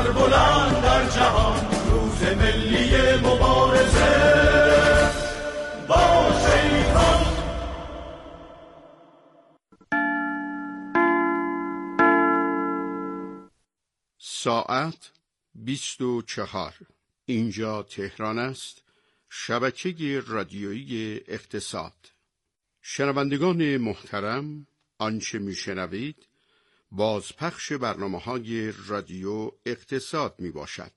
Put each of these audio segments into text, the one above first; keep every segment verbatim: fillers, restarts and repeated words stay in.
سربلند در جهان، روز ملی مبارزه با شیطان. ساعت بیست و چهار. اینجا تهران است، شبکه رادیویی اقتصاد. شنوندگان محترم، آنچه میشنوید بازپخش برنامه‌های رادیو اقتصاد می باشد.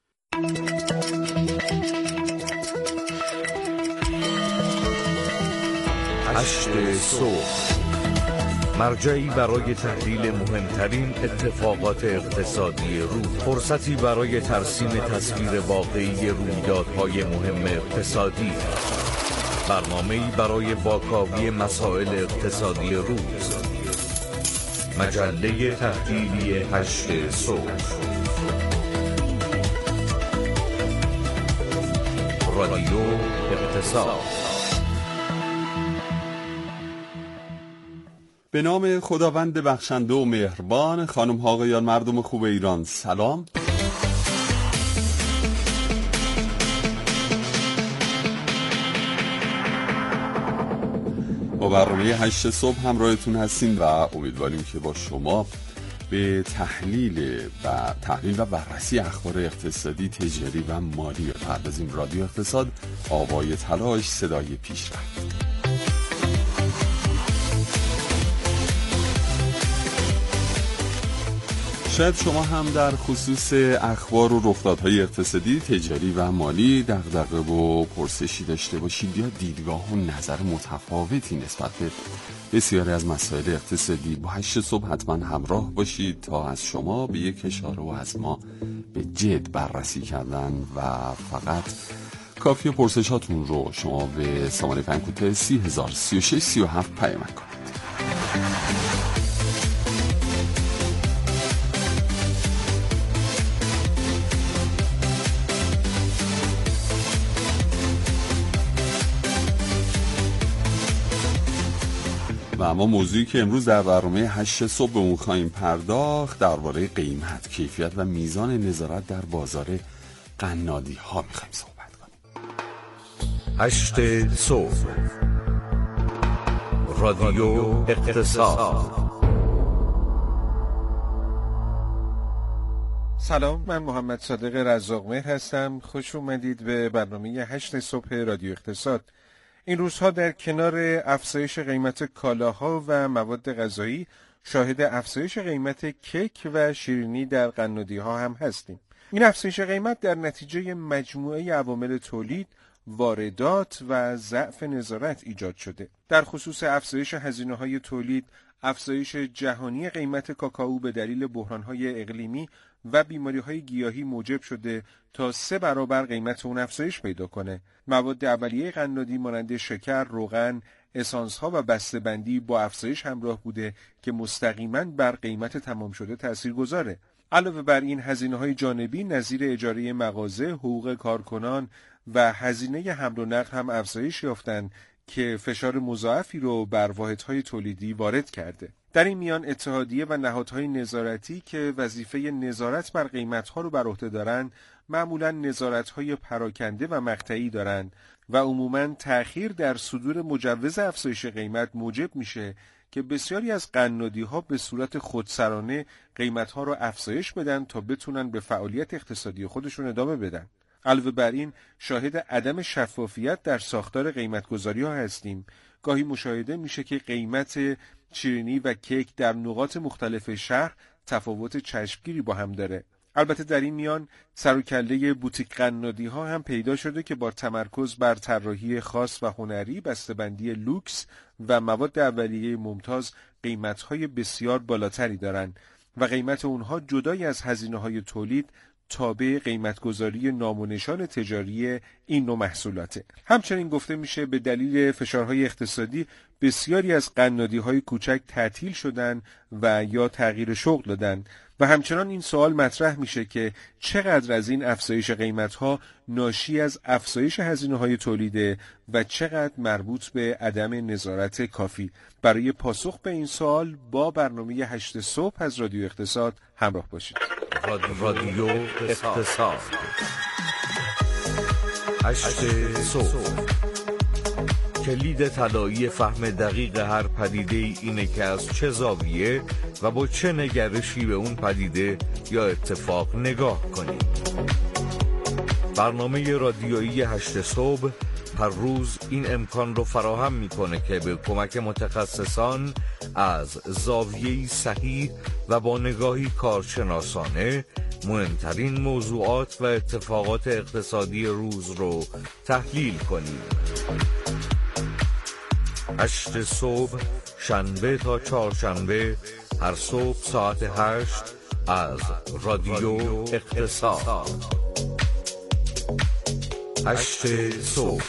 هشت صبح، مرجعی برای تحلیل مهمترین اتفاقات اقتصادی روز، فرصتی برای ترسیم تصویر واقعی رویدادهای مهم اقتصادی، برنامه‌ای برای واکاوی مسائل اقتصادی روز، مجله تحلیلی هشت صبح، رادیو اقتصاد. به نام خداوند بخشنده و مهربان. خانم ها آقایان، مردم خوب ایران، سلام. با برنامه هشت صبح همراهتون هستیم و امیدواریم که با شما به تحلیل و تحلیل و بررسی اخبار اقتصادی، تجاری و مالی بپردازیم. رادیو اقتصاد، آوای تلاش، صدای پیشرفت. شاید شما هم در خصوص اخبار و رخدادهای اقتصادی، تجاری و مالی دغدغه و پرسشی داشته باشید یا دیدگاه و نظر متفاوتی نسبت به بسیاری از مسائل اقتصادی. با هشت صبح حتما همراه باشید تا از شما به یک اشاره و از ما به جد بررسی کردن و فقط کافی پرسشاتون رو شما به سامانه پیام کوتاه سی هزار سی و شش سی و هفت پیام کنید. و اما موضوعی که امروز در برنامه هشت صبح به اون خواهیم پرداخت درباره قیمت، کیفیت و میزان نظارت در بازار قنادی ها میخوایم صحبت کنیم. هشت صبح، رادیو اقتصاد. سلام، من محمد صادق رزاق‌مهر هستم. خوش اومدید به برنامه هشت صبح رادیو اقتصاد. این روزها در کنار افزایش قیمت کالاها و مواد غذایی شاهد افزایش قیمت کیک و شیرینی در قنادی‌ها هم هستیم. این افزایش قیمت در نتیجه مجموعه عوامل تولید، واردات و ضعف نظارت ایجاد شده. در خصوص افزایش هزینه‌های تولید، افزایش جهانی قیمت کاکائو به دلیل بحران‌های اقلیمی و بیماری‌های گیاهی موجب شده تا سه برابر قیمت اون افزایش پیدا کنه. مواد اولیه قنادی مانند شکر، روغن، اسانس‌ها و بسته‌بندی با افزایش همراه بوده که مستقیماً بر قیمت تمام شده تاثیرگذاره. علاوه بر این، هزینه‌های جانبی نظیر اجاره مغازه، حقوق کارکنان و هزینه حمل و نقل هم افزایش یافتند که فشار مضاعفی رو بر واحدهای تولیدی وارد کرده. در این میان اتحادیه و نهادهای نظارتی که وظیفه نظارت بر قیمت‌ها رو بر عهده دارند، معمولاً نظارت‌های پراکنده و مقطعی دارند و عموماً تأخیر در صدور مجوز افزایش قیمت موجب میشه که بسیاری از قنادی‌ها به صورت خودسرانه قیمت‌ها رو افزایش بدن تا بتونن به فعالیت اقتصادی خودشون ادامه بدن. علاوه بر این، شاهد عدم شفافیت در ساختار قیمت‌گذاری‌ها هستیم. گاهی مشاهده میشه که قیمت شیرینی و کیک در نقاط مختلف شهر تفاوت چشمگیری با هم داره. البته در این میان سر و کله بوتیک قنادی‌ها هم پیدا شده که با تمرکز بر طراحی خاص و هنری، بسته‌بندی لوکس و مواد اولیه ممتاز قیمت‌های بسیار بالاتری دارند و قیمت اونها جدای از هزینه‌های تولید تابع قیمتگذاری نام و نشان تجاری این نوع محصولاته. همچنین گفته میشه به دلیل فشارهای اقتصادی بسیاری از قنادی‌های کوچک تعطیل شدن و یا تغییر شغل دادن و همچنان این سوال مطرح میشه که چقدر از این افزایش قیمت‌ها ناشی از افزایش هزینه‌های تولیده و چقدر مربوط به عدم نظارت کافی. برای پاسخ به این سوال با برنامه هشت صبح از رادیو اقتصاد همراه باشید. رادیو اقتصاد هشت صبح. کلید طلایی فهم دقیق هر پدیده اینه که از چه زاویه و با چه نگرشی به اون پدیده یا اتفاق نگاه کنیم. برنامه رادیویی هشت صبح هر روز این امکان رو فراهم میکنه که به کمک متخصصان از زاویه‌ای صحیح و با نگاهی کارشناسانه مهمترین موضوعات و اتفاقات اقتصادی روز رو تحلیل کنیم. هشت صبح شنبه تا چهارشنبه هر صبح ساعت هشت از رادیو اقتصاد. هشت صبح.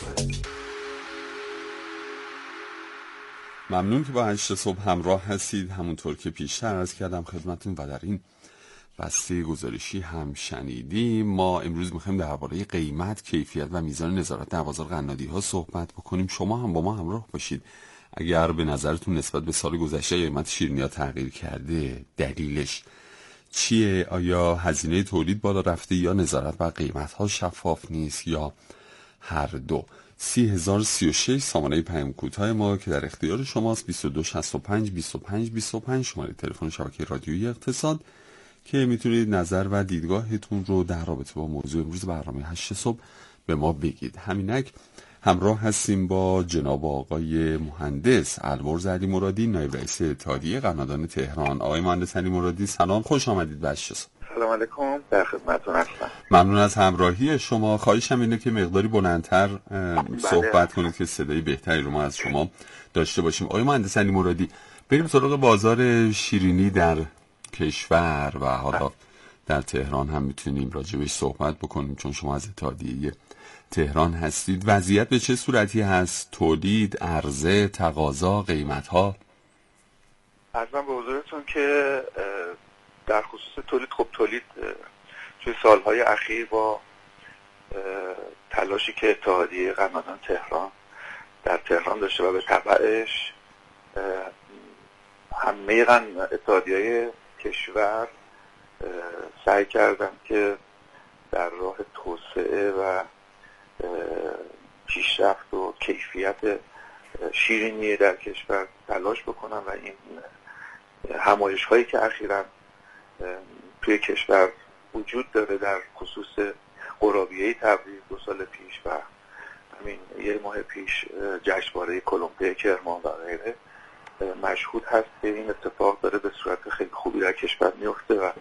ممنون که با هشت صبح همراه هستید. همونطور که پیشتر عرض کردم خدمتون و در این بسته گزارشی هم شنیدیم، ما امروز میخوایم درباره قیمت، کیفیت و میزان نظارت در بازار قنادی ها صحبت بکنیم. شما هم با ما همراه باشید. اگر به نظرتون نسبت به سال گذشته قیمت شیرینی‌ها تغییر کرده، دلیلش چیه؟ آیا هزینه تولید بالا رفته یا نظارت بر قیمت ها شفاف نیست یا هر دو؟ سی هزار سی و شش سامانه پیام کوتاه ما که در اختیار شماست. بیست و دو شصت و پنج بیست و پنج بیست و پنج شماره تلفن شبکه رادیویی اقتصاد که میتونید نظر و دیدگاهتون رو در رابطه با موضوع امروز برنامه هشت صبح به ما بگید. همینک همراه هستیم با جناب آقای مهندس البرز علی مرادی، نایب رئیس اتحادیه قنادان تهران. آقای مهندس علی مرادی سلام، خوش آمدید به هشت صبح. سلام علیکم، در خدمتتون هستم. ممنون از همراهی شما. خواهشم اینه که مقداری بلندتر صحبت کنید که صدای بهتری رو ما از شما داشته باشیم. آقای مهندس علی مرادی، بریم سراغ بازار شیرینی در کشور و حالا در تهران هم میتونیم راجبش صحبت بکنیم چون شما از اتحادیه تهران هستید. وضعیت به چه صورتی هست؟ تولید، عرضه، تقاضا، قیمت ها؟ عرضم به حضورتون که در خصوص تولید، خب تولید توی سالهای اخیر با تلاشی که اتحادیه قنادان تهران در تهران داشته و به تبعش همه اتحادیه‌های کشور سعی کردن که در راه توسعه و پیشرفت و کیفیت شیرینی در کشور تلاش بکنن و این همایش هایی که اخیراً توی کشور وجود داره در خصوص قرابیه تبریز دو سال پیش و همین یه ماه پیش جشنواره کلمبیای کرمان و غیره مشهود هست که این اتفاق داره به صورت خیلی خوبی در کشور میفته و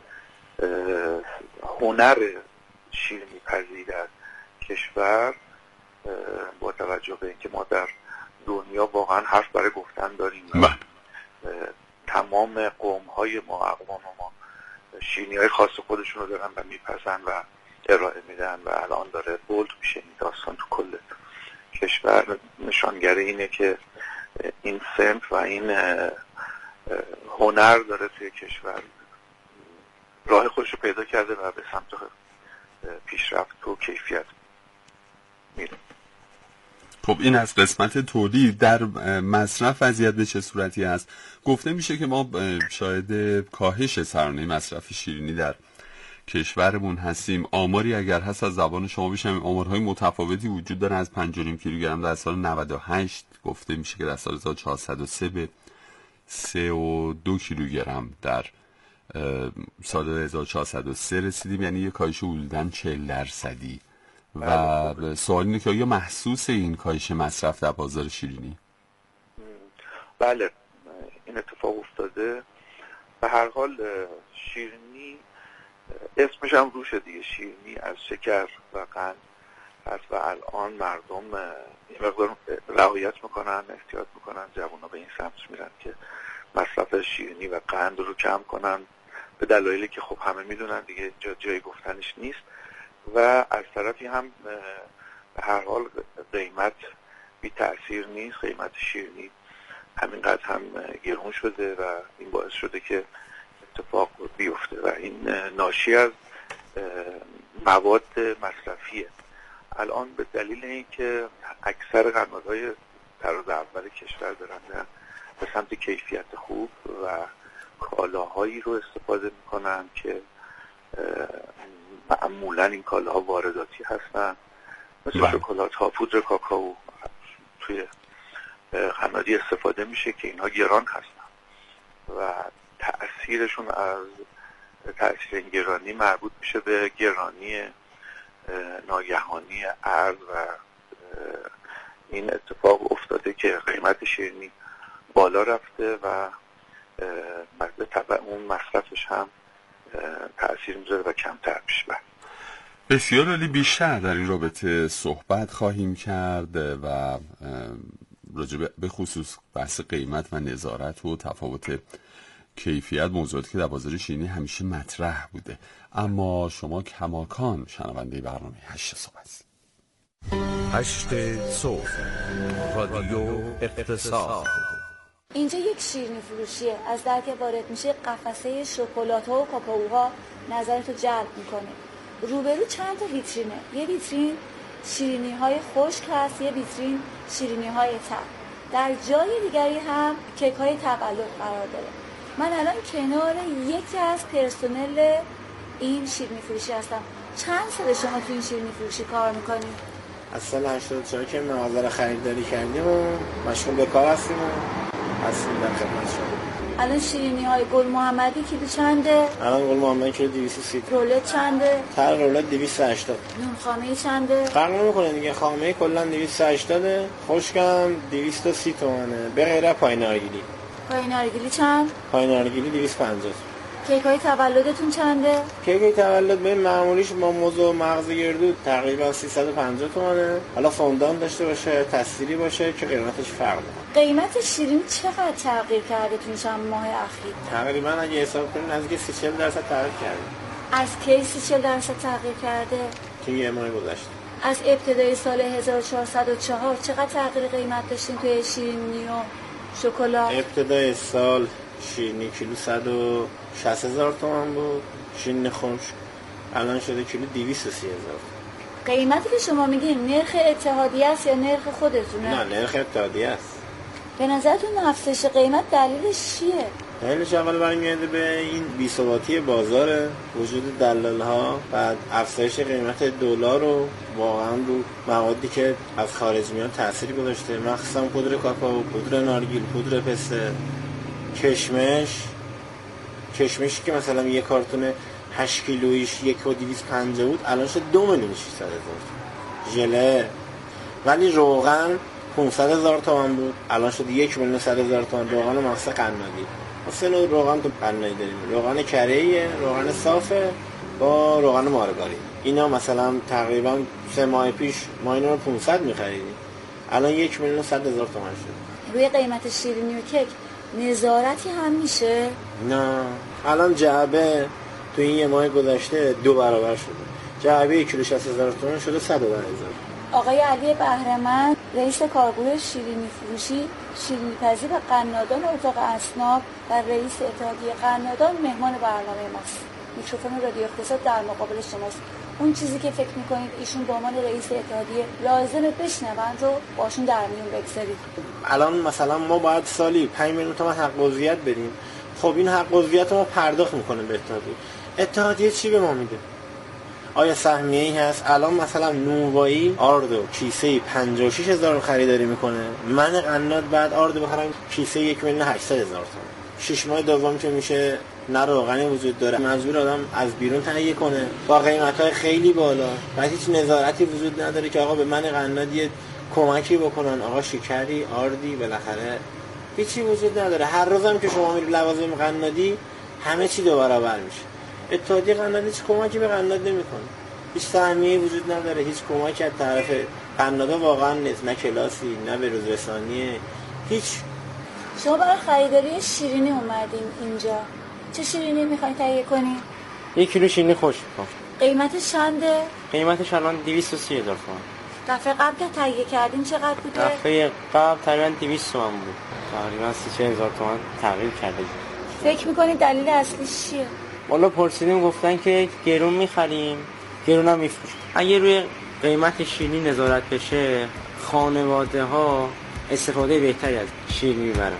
هنر شیرینی پزی در کشور با توجه به اینکه ما در دنیا واقعا حرف برای گفتن داریم و تمام قوم های ما، اقوام ما شیرینی های خاص خودشون رو دارن و میپزن و ارائه میدن و الان داره بولد میشه این داستان تو کل کشور. نشانگر اینه که این صنف و این هنر داره توی کشور راه خودش رو پیدا کرده و به سمت پیشرفت و کیفیت میره. خب این از قسمت تولید. در مصرف وضعیت به چه صورتی است؟ گفته میشه که ما شاهد کاهش سرانه مصرف شیرینی در کشورمون هستیم. آماری اگر هست از زبان شما بشنویم. آمارهای متفاوتی وجود داره. از پنج و نیم کیلوگرم در سال نود و هشت گفته میشه که در سال هزار و چهارصد و سه به سه و دو کیلوگرم در سال هزار و چهارصد و سه رسیدیم، یعنی یک کاهش حدوداً چهل درصدی. و سوال اینه که آیا محسوس این کاهش مصرف در بازار شیرینی؟ بله، این اتفاق افتاده. به هر حال شیرینی اسمش هم روشه دیگه، شیرینی از شکر و قند هست و الان مردم این مقدار رعایت میکنن، احتیاط میکنن، جوونا به این سمت میرن که مصرف شیرینی و قند رو کم کنن به دلایلی که خب همه میدونن دیگه، جا جای گفتنش نیست. و از طرفی هم به هر حال قیمت بی تأثیر نیست. قیمت شیرینی همینقدر هم گرون شده و این باعث شده که اتفاق بیفته و این ناشی از مواد مصرفیه. الان به دلیل اینکه اکثر قنادهای طراز اول کشور دارن به سمت کیفیت خوب و کالاهایی رو استفاده میکنن که معمولا این کالاها وارداتی هستن، مثل شکلات ها، پودر کاکائو توی قنادی استفاده میشه که اینها گران هستن و تأثیرشون از تأثیر این گرانی مربوط میشه به گرانی ناگهانی ارز و این اتفاق افتاده که قیمت شیرینی بالا رفته و به تبع اون مصرفش هم تأثیر میذاره و کمتر میشه. بسیار عالی. بیشتر در این رابطه صحبت خواهیم کرد و راجع به خصوص بحث قیمت و نظارت و تفاوت کیفیت، موضوعاتی که در بازار شیرینی همیشه مطرح بوده. اما شما کماکان شنونده برنامه هشت صبح هستید. هشت صبح رادیو اقتصاد. اینجا یک شیرینی فروشیه. از در که وارد میشه قفسه شکلات‌ها و کاکائوها نظرتو جلب میکنه. روبرو چند تا ویترینه. یه ویترین شیرینی‌های خشک هست، یه ویترین شیرینی‌های تر. در جای دیگری هم کیک‌های تولد قرار داره. من الان کنار یکی از پرسنل این شیرینی فروشی هستم. چند سال شما تو این شیرینی فروشی کار میکنید؟ از سال هشتاد و چهار که مغازه رو خریداری کردیم و مشغول به کار هستیم و هستیم در خدمت شما. الان شیرینی های گل محمدی کیلو چنده؟ الان گل محمدی کیلو دویست و سی. رولت چنده؟ تر رولت دویست و هشتاد. نون خامه چنده؟ فرق نمیکنه دیگه، خامه کلا دویست و هشتاد، خشکم دویست و سی تومنه به غیر پای نارگیلی. پای نارگیلی چند؟ پای نارگیلی دویست و پنجاه. کیک های تولدتون چنده؟ کیک های تولد به معمولیش با موز و مغز گردو تقریبا سیصد و پنجاه تومنه. حالا فوندان داشته باشه، تصدیری باشه که قیمتش فرق داره. قیمت شیرینی چقدر تغییر کرده تو چند ماه اخیر؟ تقریبا اگه حساب کنیم نزدیک سی چهل درصد تغییر کرده. از کی سی چهل درصد تغییر کرده؟ که یه ماه گذشته. از ابتدای سال هزار و چهارصد و چهار چقدر تغییر قیمت داشتین توی شیرینی و شکلات؟ ابتدای سال شیرینی کیلو صد و شصت هزار تومان بود، شیرینی خشک الان شده کیلو دویست و سی هزار. قیمتی که شما میگین نرخ اتحادیه است یا نرخ خودتونه؟ نه، نرخ اتحادیه است. به نظرتون افزایش قیمت دلیلش چیه؟ دلیلش اول برمیگرده به این بی‌ثباتی بازار، وجود دلال‌ها، بعد افزایش قیمت دلار و واقعا رو موادی که از خارج میاد تأثیر گذاشته، مخصوصا پودر کاکائو، پودر نارگیل، پودر پسته، کشمش. کشمشی که مثلا یک کارتون هشت کیلویش یک و دویست و پنجاه بود الان شد دو میلیون و ششصد هزار. ژله ولی روغن پانصد هزار تومان بود الان شد یک میلیون و صد هزار تومان. روغن مخصوص قنادی، مثلا روغن تو قنادی داریم، روغن کره‌ایه، روغن صافه با روغن مارگارین. اینا مثلا تقریبا سه ماه پیش ما اینا رو پانصد می‌خریدیم الان یک میلیون و صد هزار تومان شد. روی قیمت شیرینی و کیک نظارتی هم میشه؟ نه، الان جعبه تو این یه ماه گذشته دو برابر شده. جعبه یک کیلو شصت هزار تومان شده صد و ده هزار. آقای علی بهره‌مند رئیس کارگروه شیرینی فروشی، شیرینی پزی و قنادان اتاق اصناف و رئیس اتحادیه قنادان مهمان برنامه ماست. میکروفون رادیو اقتصاد در مقابل شماست. اون چیزی که فکر میکنید ایشون به عنوان رئیس اتحادیه لازمه بشنوند رو باشون در میون بگذارید. الان مثلا ما باید سالی پنج میلیون تومان حق عضویت بدیم. خب این حق عضویت ما پرداخت میکنه به اتحادیه. اتحادیه چی به ما میده؟ آیا سهمیه‌ای هست؟ الان مثلا نونوایی آردو کیسه پنجاه و شش هزار رو خریداری میکنه. من قناد بعد آردو بخرم کیسه یک میلیون و هشتصد هزار تومان. شش ماه دوم که میشه نه روغنی وجود داره، مجبور آدم از بیرون تهیه کنه با قیمت‌های خیلی بالا. بعد هیچ نظارتی وجود نداره که آقا به من قناد یه کمکی بکنن، آقا شکری آردی بالاخره هیچی وجود نداره. هر روزم که شما میری لوازم قنادی همه چی دو برابر میشه. اتحادیه قنادی هیچ کمکی به قناد نمیکنه، هیچ سهمیه‌ای وجود نداره، هیچ کمکی از طرف قنادا واقعا نیست، نه کلاسی نه به روز رسانی هیچ. شما برای خریداری شیرینی اومدین اینجا، چه شیرینی میخواین تهیه کنین؟ یک کیلو شیرینی خشک. قیمتش چنده؟ قیمتش الان دویست و سی هزار تومان. دفعه قبل که تهیه کردین چقدر بوده؟ دفعه قبل تقریبا دویست تومان بود، تقریبا سی و چهار هزار تومان تغییر کرده. فکر میکنید دلیل اصلیش چیه؟ والا پرسیدیم گفتن که گرون میخریم گرون هم میفروشیم. اگه روی قیمت شیرینی نظارت بشه خانواده ها استفاده بهتری از شیرینی میبرن.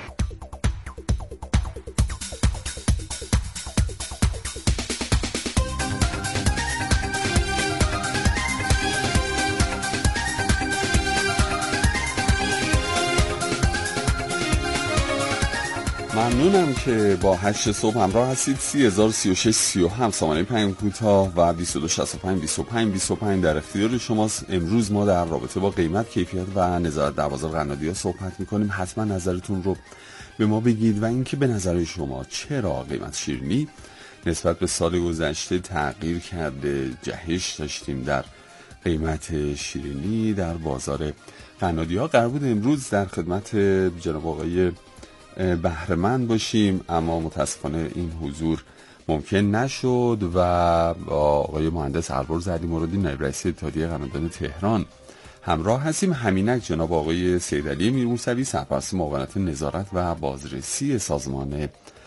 ممنونم که با هشت صبح همراه هستید. سی هزار سی و شش سی و هفت سامانه پیام کوتاه و بیست و دو شصت و پنج بیست و پنج بیست و پنج در اختیار شماست. امروز ما در رابطه با قیمت، کیفیت و نظارت در بازار قنادی‌ها صحبت می‌کنیم. حتما نظرتون رو به ما بگید و اینکه به نظر شما چرا قیمت شیرینی نسبت به سال گذشته تغییر کرده. جهش داشتیم در قیمت شیرینی در بازار قنادی‌ها. قرار بود امروز در خدمت جناب آقای بهره‌مند باشیم، اما متاسفانه این حضور ممکن نشد و آقای مهندس البرز علی مرادی نایب رئیس اتحادیه قنادیان تهران همراه هستیم. همینک جناب آقای سیدعلی میرموسوی سرپرست معاونت نظارت و بازرسی سازمان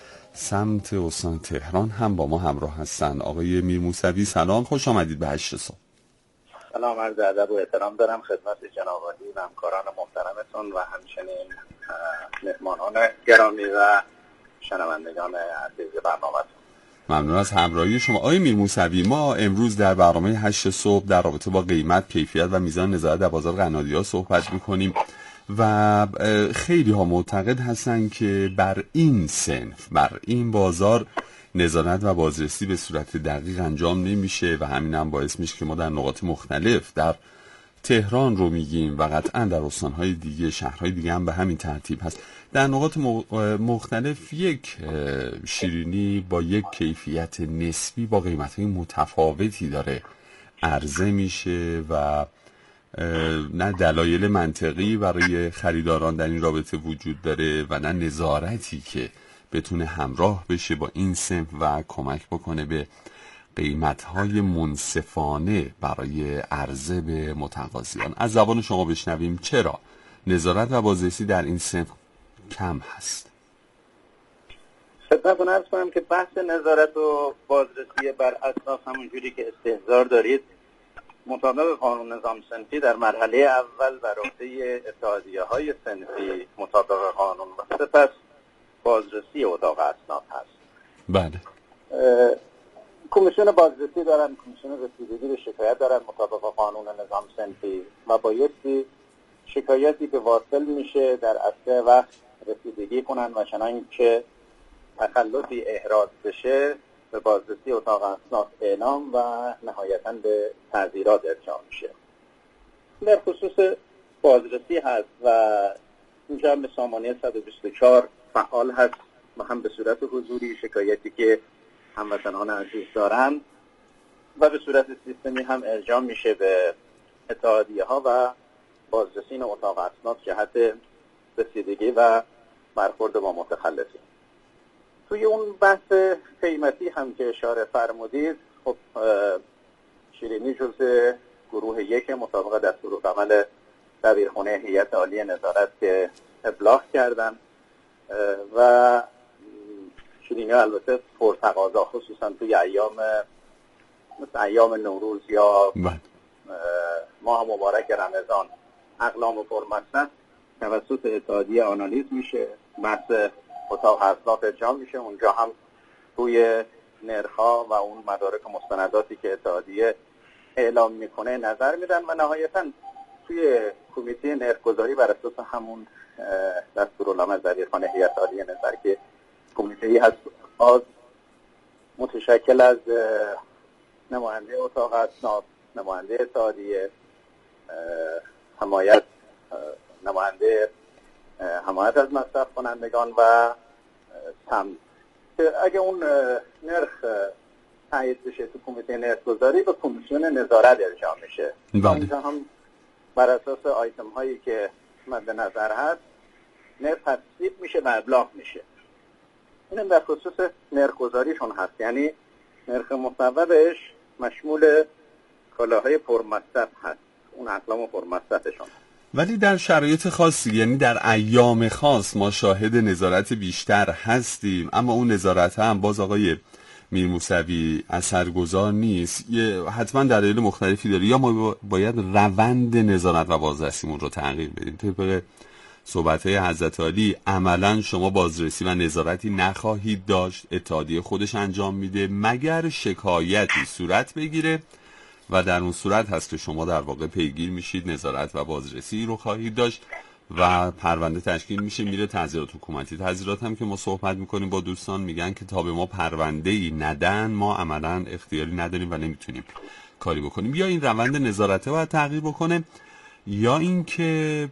سمت استان تهران هم با ما همراه هستند. آقای میرموسوی سلام، خوش آمدید به هشت صبح. سلام، عرض ادب و احترام دارم خدمت جناب عالی و همکاران محترمتون و همچنین مهمانان گرامی و شنوندگان عزیز برنامه‌تون. ممنون از همراهی شما. آقای میرموسوی، ما امروز در برنامه هشت صبح در رابطه با قیمت، کیفیت و میزان نظارت در بازار قنادی‌ها صحبت می‌کنیم و خیلی ها معتقد هستن که بر این صنف، بر این بازار نظارت و بازرسی به صورت دقیق انجام نمیشه و همین هم باعث میشه که ما در نقاط مختلف در تهران رو میگیم و قطعا در استانهای دیگه، شهرهای دیگه هم به همین ترتیب هست، در نقاط مختلف یک شیرینی با یک کیفیت نسبی با قیمت‌های متفاوتی داره عرضه میشه و نه دلایل منطقی برای خریداران در این رابطه وجود داره و نه نظارتی که بتونه همراه بشه با این صنف و کمک بکنه به قیمت‌های منصفانه برای عرضه به متقاضیان. از زبان شما بشنویم چرا نظارت و بازرسی در این صنف کم هست. خدمتتون عرض کنم که بحث نظارت و بازرسی بر اساس همونجوری که استحضار دارید مطابق قانون نظام صنفی در مرحله اول بر عهده اتحادیه‌های صنفی مطابق قانون و سپس بازرسی اتاق اسناد هست. بله. کمیسیون بازرسی دارن، کمیسیون رسیدگی به شکایت دارن مطابق قانون نظام صنفی و بایستی شکایتی که واصل میشه در اسرع وقت رسیدگی کنن و چنان که تخلفی احراز بشه به بازرسی اتاق اسناد اعلام و نهایتاً به تعزیرات ارجاع میشه. در خصوص بازرسی هست و اینجا هم به سامانه صد و بیست و چهار فعال هست و هم به صورت حضوری شکایتی که هموطنان عزیز دارن و به صورت سیستمی هم ارجاع میشه به اتحادیه ها و بازرسین اتاق اسناد جهت رسیدگی و برخورد با متخلفین. توی اون بحث قیمتی هم که اشاره فرمودید، خب شیرینی جزء گروه یک مطابق دستورالعمل دبیرخونه هیئت عالی نظارت که ابلاغ کردن و شیرینی البته پرتقاضا خصوصا توی ایام مثل ایام نوروز یا ماه مبارک رمضان اقلام و پرمصرف توسط اتحادیه آنالیز میشه، بحث اتاق اسناد ارجاع میشه، اونجا هم روی نرخ‌ها و اون مدارک و مستنداتی که اتحادیه اعلام میکنه نظر میدن و نهایتاً توی کمیته نرخ‌گذاری بر اساس همون دستورالعمل دبیرخانه هیئت عالی نظارت که کمیته‌ای هست آز متشکل از نماینده اتاق اسناد، نماینده اتحادیه، حمایت نماینده حمایت از مصرف کنندگان و سمت که اگه اون نرخ تایید بشه تو کمیته نرخ‌گذاری به کمیسیون نظارت ارجاع میشه. اینجا هم بر اساس آیتم هایی که مد نظر هست نرخ تصویب میشه و ابلاغ میشه. اینم در خصوص نرخ‌گذاریشون هست، یعنی نرخ مصوبش مشمول کالاهای پرمصرف هست، اون اقلام پرمصرفشون. ولی در شرایط خاصی، یعنی در ایام خاص ما شاهد نظارت بیشتر هستیم، اما اون نظارت هم باز آقای میر موسوی اثرگذار نیست. یه حتما دلایل مختلفی داره. یا ما باید روند نظارت و بازرسیمون رو تغییر بدیم. طبق صحبت‌های حضرت عالی عملا شما بازرسی و نظارتی نخواهید داشت، اتحادیه خودش انجام میده مگر شکایتی صورت بگیره و در اون صورت هست که شما در واقع پیگیر میشید، نظارت و بازرسی رو خواهید داشت و پرونده تشکیل میشه، میره تعزیرات حکومتی. تعزیرات هم که ما صحبت میکنیم با دوستان میگن که تا به ما پرونده‌ای ندن ما عملا اختیاری نداریم و نمیتونیم کاری بکنیم. یا این روند نظارته باید تغییر بکنه، یا اینکه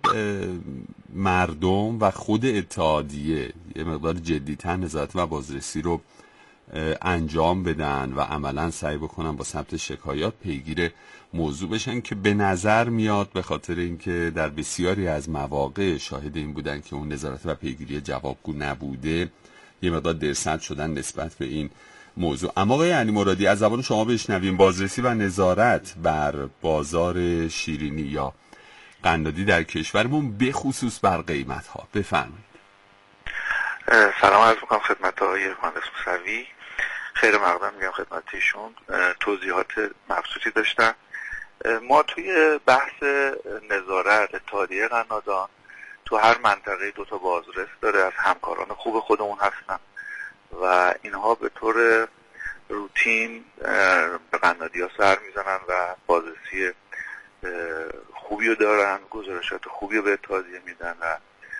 مردم و خود اتحادیه یه مقدار جدی‌تر نظارت و بازرسی رو انجام بدن و عملا سعی بکنن با ثبت شکایات پیگیر موضوع بشن، که به نظر میاد به خاطر اینکه در بسیاری از مواقع شاهد این بودن که اون نظارت و پیگیری جوابگو نبوده، یه مقدار درصد شدن نسبت به این موضوع. اما آقای علی مرادی از زبان شما بشنویم بازرسی و نظارت بر بازار شیرینی یا قنادی در کشورمون به خصوص بر قیمت ها. بفرمایید. سلام عرض میکنم خدمت آقای مهندس موسوی، خیر مقدم میگم خدمت ایشون. توضیحات مبسوطی داشتن. ما توی بحث نظارت اتحادیه قنادان تو هر منطقه دو تا بازرس داره، از همکاران خوب خودمون هستن و اینها به طور روتین به قنادی ها سر میزنن و بازرسی خوبی رو دارن، گزارشات خوبی رو به اتحادیه میدن. و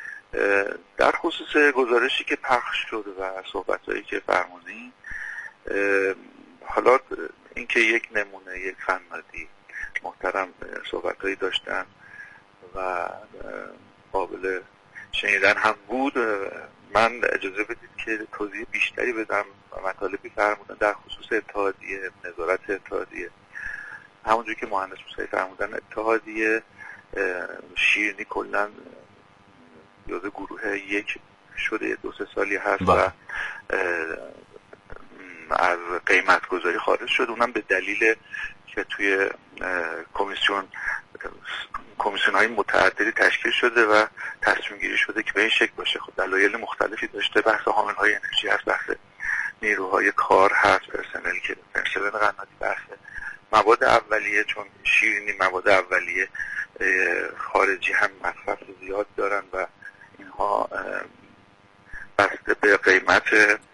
در خصوص گزارشی که پخش شده و صحبتایی که فرمودین، حالا اینکه یک نمونه یک قنادی محترم صحبتایی داشتن و قابل شنیدن هم بود، من اجازه بدید که توضیح بیشتری بدم و مطالبی فرمودن در خصوص اتحادیه، نظارت اتحادیه. همونجور که مهندس موسوی فرمودن، اتحادیه شیرینی کلن جزو گروه یک شده، دو سه سالی هست و از قیمت گذاری خارج شد. اونم به دلیل که توی کمیسیون کمیسیون های متعددی تشکیل شده و تصمیم گیری شده که به این شکل باشه. خب دلایل مختلفی داشته، بحث حامل های انرژی هست، بحث نیروهای کار هست، پرسنل که پرسنل قنادی، بحث مواد اولیه، چون شیرینی مواد اولیه خارجی هم مصرف زیاد دارن و اینها بسته به قیمت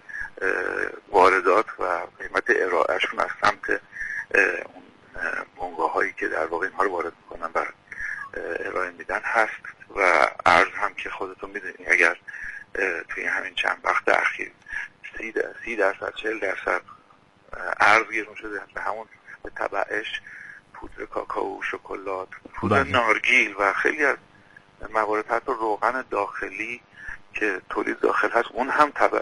واردات و قیمت ارائهشون از سمت اون بنگاه هایی که در واقع اینها رو وارد میکنن و ارائه میدن هست. و ارز هم که خودتون میدونید اگر توی همین چند وقت اخیر سی درصد چهل درصد ارز گرون شده، به همون به تبعش پودر کاکائو، شکلات، پودر نارگیل و خیلی از موارد، حتی روغن داخلی که تولید داخل هست، اون هم تبع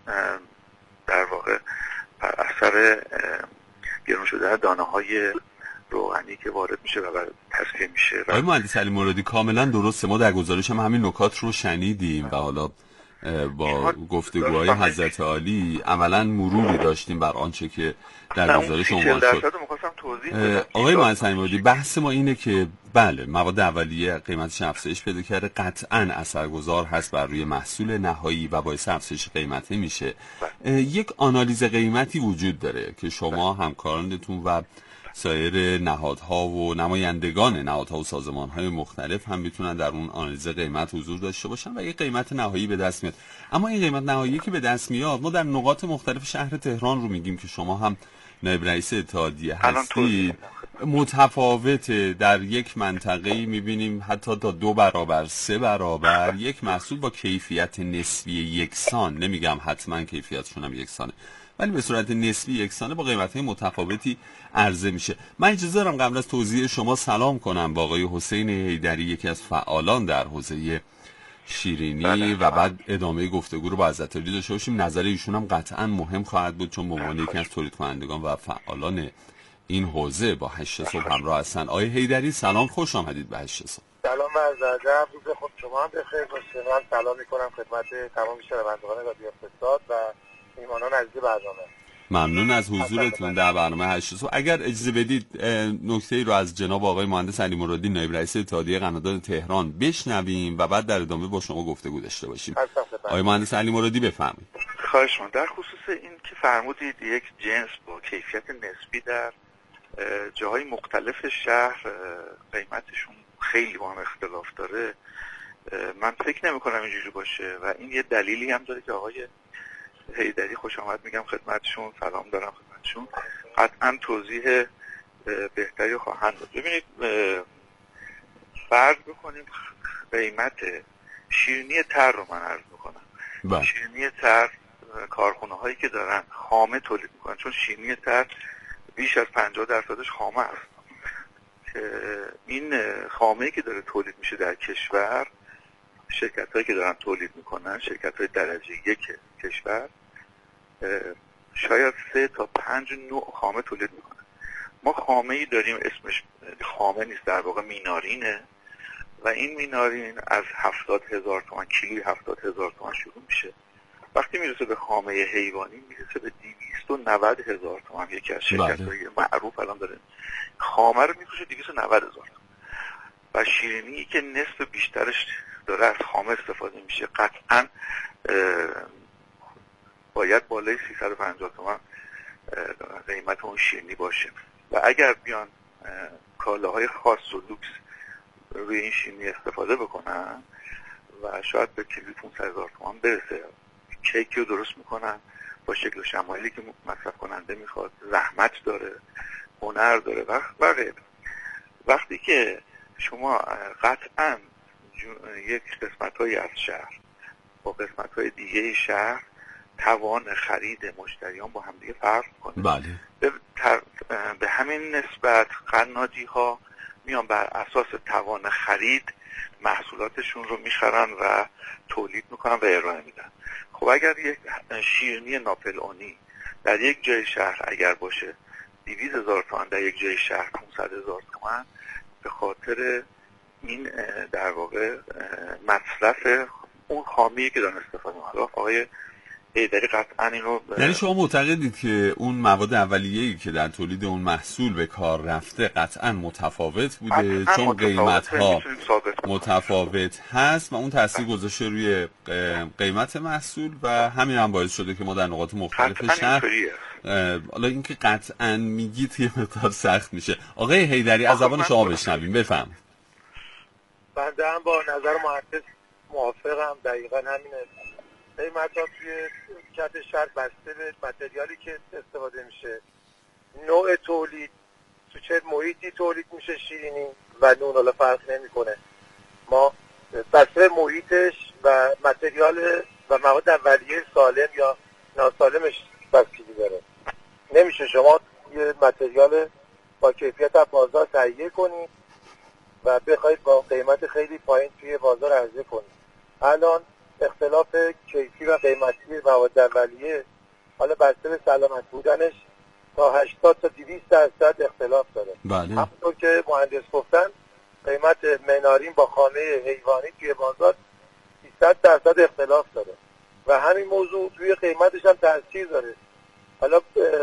در واقع بر اثر گرون شدن دانه های روغنی که وارد میشه و بعد تصفیه میشه. آقای مهندس علی مرادی کاملا درسته، ما در گزارش هم همین نکات رو شنیدیم و حالا با گفتگوهای حضرت عالی عملا مروری داشتیم بر آنچه که در گزارش عنوان شد. آقای مهندس علی مرادی بحث ما اینه که بله مواد اولیه قیمتش افزایش پیدا کرده، قطعا اثرگذار هست بر روی محصول نهایی و باعث افزایش قیمته میشه. یک آنالیز قیمتی وجود داره که شما همکارانتون و سایر نهادها و نمایندگان نهادها و سازمانهای مختلف هم میتونن در اون آنالیز قیمت حضور داشته باشن و یک قیمت نهایی به دست میاد. اما این قیمت نهایی که به دست میاد، ما در نقاط مختلف شهر تهران رو میگیم که شما هم نایب رئیس اتحادیه هستید، متفاوته. در یک منطقه‌ای میبینیم حتی تا دو برابر سه برابر یک محصول با کیفیت نسبی یکسان، نمیگم حتما کیفیتشون هم یکسانه، ولی به صورت نسبی یکسانه با قیمت‌های متفاوتی عرضه میشه. من اجازه دارم قبل از توضیح شما سلام کنم با آقای حسین حیدری، یکی از فعالان در حوزه شیرینی و بعد ادامه گفتگو رو با حضرت عالی داشته باشیم. نظر ایشون هم قطعا مهم خواهد بود چون به عنوان یکی از تولید کنندگان و فعالان این حوزه با هشت صبح همراه هستن. آقای حیدری سلام، خوش آمدید به هشت صبح. سلام و عرض ادب، روز خود شما هم بخیر باشه. من سلام میکنم خدمت تمام شنوندگان رادیو اقتصاد و میهمانان عزیز برنامه. ممنون از حضورتون در برنامه هشت صبح. اگر اجازه بدید نکته‌ای رو از جناب آقای مهندس علی مرادی نایب رئیس اتحادیه قرارداد تهران بشنویم و بعد در ادامه با شما گفتگو داشته باشیم. آقای مهندس علی مرادی بفرمایید. خواهش می‌کنم. در خصوص این که فرمودید یک جنس با کیفیت نسبی در جاهای مختلف شهر قیمتشون خیلی با هم اختلاف داره، من فکر نمی کنم اینجوری باشه و این یه دلیلی هم داره که آقای حیدری خوش آمد میگم خدمتشون، سلام دارم خدمتشون، قطعا توضیح بهتری خواهند داد. ببینید فرض بکنیم قیمت شیرینی تر رو من عرض میکنم. با. شیرینی تر کارخونه هایی که دارن خامه تولید میکنن، چون شیرینی تر بیش از پنجاه درصدش خامه است، این خامه‌ای که داره تولید میشه در کشور، شرکت هایی که دارن تولید میکنن، شرکت های درجه یک کشور شاید سه تا پنج نوع خامه تولید میکنن. ما خامه‌ای داریم اسمش خامه نیست، در واقع مینارینه و این مینارین از هفتاد هزار تومان، کیلوی هفتاد هزار تومان شروع میشه، وقتی میرسه به خامه حیوانی میرسه به دویست و نود هزار تومان. یکی از شرکت های معروف الان داره خامه رو میفروشه دویست و نود هزار تومان و شیرینی که نصف بیشترش داره از خامه استفاده میشه، قطعا باید بالای سیصد و پنجاه تومان قیمت اون شیرینی باشه و اگر بیان کالاهای خاص و لوکس روی این شیرینی استفاده بکنن و شاید به کیلوی پانصد هزار تومان برسه، کیکی رو درست میکنن با شکل و شمایلی که مصرف کننده میخواد، زحمت داره، هنر داره و و غیره. وقتی که شما قطعا یک قسمت‌هایی از شهر با قسمت‌های دیگه شهر توان خرید مشتریان با هم دیگه فرق کنه، بله. به, تر... به همین نسبت قنادی‌ها میان بر اساس توان خرید محصولاتشون رو میخرن و تولید میکنن و ارائه میدن. خب اگر یک شیرینی ناپلئونی در یک جای شهر اگر باشه دویست هزار تومان، در یک جای شهر پانصد هزار تومان، به خاطر این در واقع مصرف اون خامیه که دارن استفاده میکنن. آقای حیدری قطعا اینو ب... یعنی شما معتقدید که اون مواد اولیه‌ای که در تولید اون محصول به کار رفته قطعا متفاوت بوده، قطعاً چون قیمت‌ها متفاوت هست و اون تاثیر گذاشته روی قیمت محصول و همین هم باعث شده که ما در نقاط مختلف شهر، حالا اینکه قطعا میگید یه مقدار سخت میشه. آقای حیدری از زبان شما بشنویم، بفهم. بنده هم با نظر مهندس موافقم، دقیقاً همینه. قیمت ها توی کت شهر بسته به متریالی که استفاده میشه، نوع تولید، تو چه محیطی تولید میشه شیرینی و نون، حالا فرق نمیکنه. ما بسته محیطش و متریال و مواد اولیه سالم یا ناسالمش بستگی داره. نمیشه شما یه متریال با کیفیت از بازار تهیه کنید و بخواید با قیمت خیلی پایین توی بازار عرضه کنید. الان اختلاف کیفی و قیمتی مواد اولیه حالا بسته به سلامت بودنش تا هشتاد تا دویست درصد اختلاف داره. بله. همونطور که مهندس گفتن قیمت منارین با خامه حیوانی توی بازار سیصد درصد اختلاف داره و همین موضوع توی قیمتش هم تاثیر داره. حالا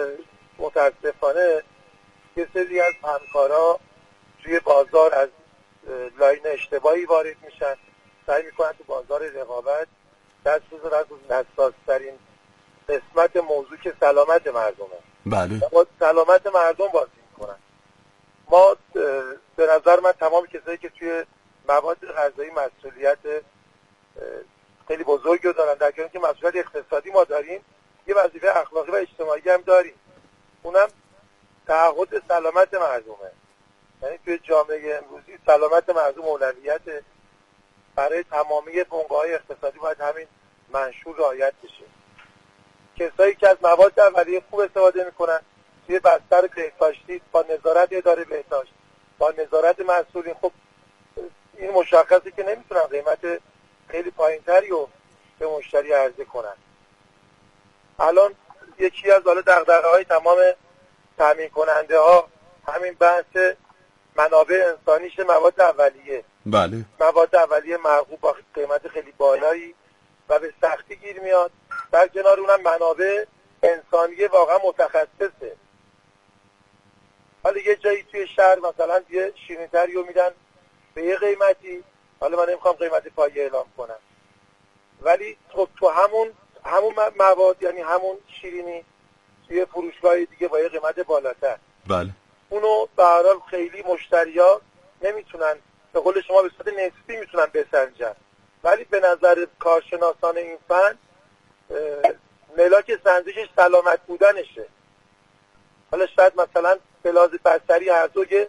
متاسفانه یه سری از همکارا توی بازار از لاین اشتباهی وارد میشن، سعی میکنن تو بازار رقابت دست بزنن از حساس‌ترین قسمت موضوع که سلامت مردمه. بله. با سلامت مردم بازی میکنن. ما به نظر من تمام کسایی که توی مواد غذایی مسئولیت خیلی بزرگی رو دارن، در حالی که مسئولیت اقتصادی ما داریم، یه وظیفه اخلاقی و اجتماعی هم داریم، اونم تعهد سلامت مردمه. یعنی توی جامعه امروزی سلامت مردم اولویت، برای تمامی بنگاه‌های اقتصادی باید همین منشور رعایت بشه. کسایی که از مواد اولیه خوب استفاده میکنن توی بستر بهداشتی با نظارت اداره بهداشت، با نظارت مسئولین، خب این مشخصه که نمیتونن قیمت خیلی پایینتری رو به مشتری عرضه کنن. الان یکی از حالا دغدغه‌های تمام تامین کننده ها همین بحث منابع انسانیش، مواد اولیه. بله. مواد اولیه مرغوب با قیمت خیلی بالایی و به سختی گیر میاد. در کنار اونم منابع انسانی واقعا متخصصه. حالا یه جایی توی شهر مثلا یه شیرینی‌تری رو میدن به یه قیمتی، حالا من نمیخوام قیمت پایه اعلام کنم، ولی خب تو همون همون مواد، یعنی همون شیرینی توی فروشگاه دیگه با یه قیمت بالاتر. بله. اونو به هر حال خیلی مشتریا نمیتونن، به قول شما به صورت نسبی میتونن بسنجن، ولی به نظر کارشناسان این فن ملاک سنجشش سلامت بودنشه. حالا شاید مثلا به لحاظ بصری هر دو یه